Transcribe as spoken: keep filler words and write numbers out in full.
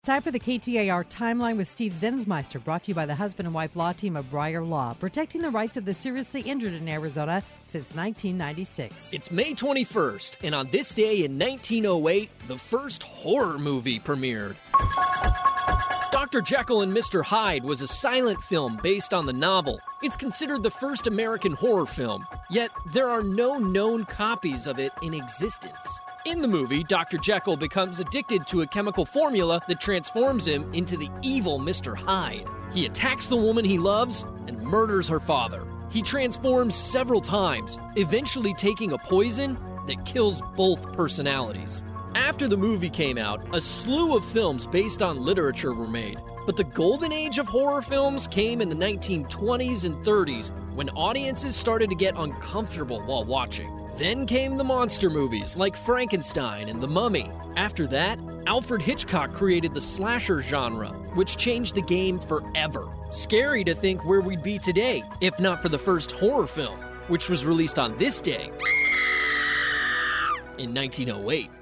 Time for the K T A R Timeline with Steve Zinsmeister, brought to you by the husband and wife law team of Breyer Law, protecting the rights of the seriously injured in Arizona since nineteen ninety-six. It's May twenty-first, and on this day in nineteen oh eight, the first horror movie premiered. Doctor Jekyll and Mister Hyde was a silent film based on the novel. It's considered the first American horror film, yet there are no known copies of it in existence. In the movie, Doctor Jekyll becomes addicted to a chemical formula that transforms him into the evil Mister Hyde. He attacks the woman he loves and murders her father. He transforms several times, eventually taking a poison that kills both personalities. After the movie came out, a slew of films based on literature were made. But the golden age of horror films came in the nineteen twenties and thirties, when audiences started to get uncomfortable while watching. Then came the monster movies like Frankenstein and The Mummy. After that, Alfred Hitchcock created the slasher genre, which changed the game forever. Scary to think where we'd be today, if not for the first horror film, which was released on this day in nineteen oh eight.